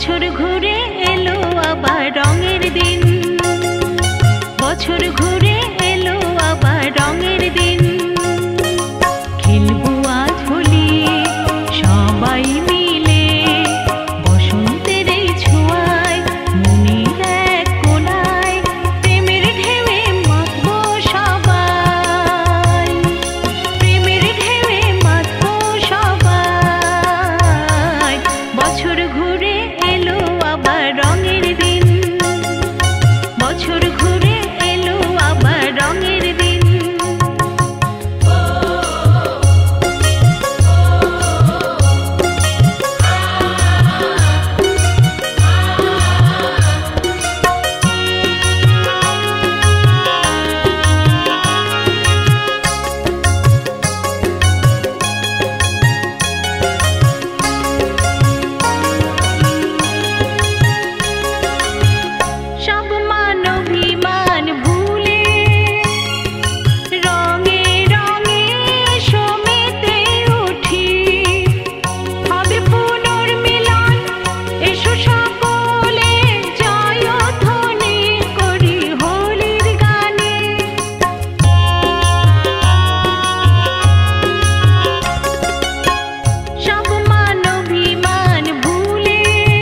বছর ঘুরে এলো আবার রঙের দিন, বছর ঘুরে এলো আবার রঙের দিন। খেলবো আজ হোলি সবাই মিলে, বসন্তের এই ছোঁয়ায় মনের এক কোণায় প্রেমের ঢেউয়ে মাতবো সবাই, প্রেমের ঢেউয়ে মাতবো সবাই। বছর ঘুরে এলো আবার রঙের দিন, বছর ঘুরে এলো আবার রঙের দিন। সব মান অভিমান ভুলে রঙে রঙে সমেতে উঠি, হবে পুনর্মিলন এসো সকলে জয়ধ্বনি করি হোলির গানে। সব মান অভিমান ভুলে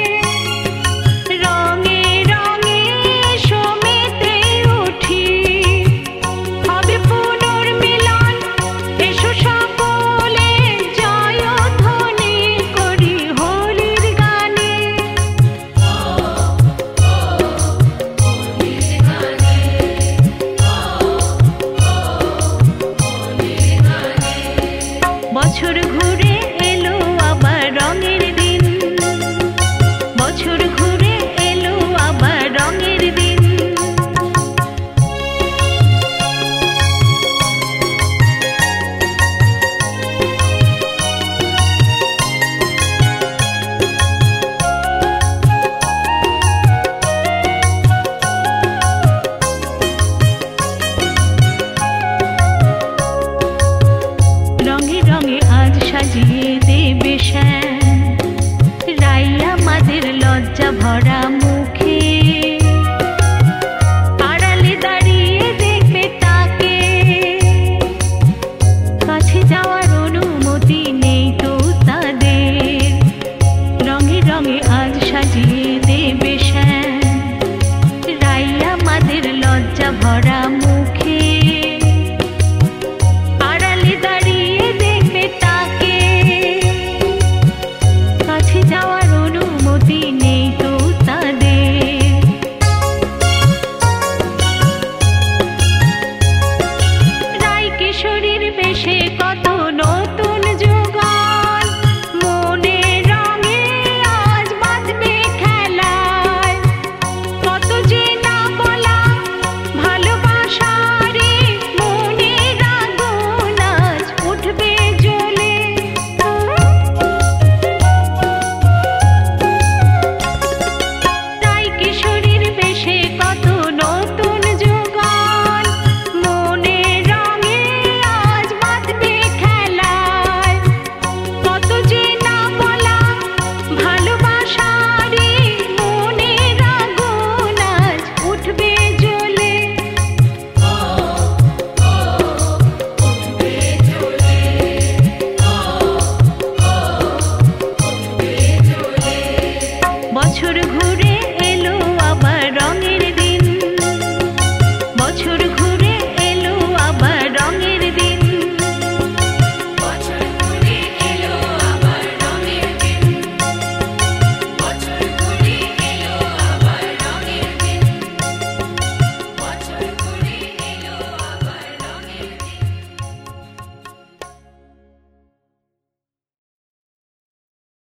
রঙে রঙে সমেতে উঠি, হবে পুনর্মিলন এসো সকলে জয়ধ্বনি করি হোলির গানে। বছর ঘুরে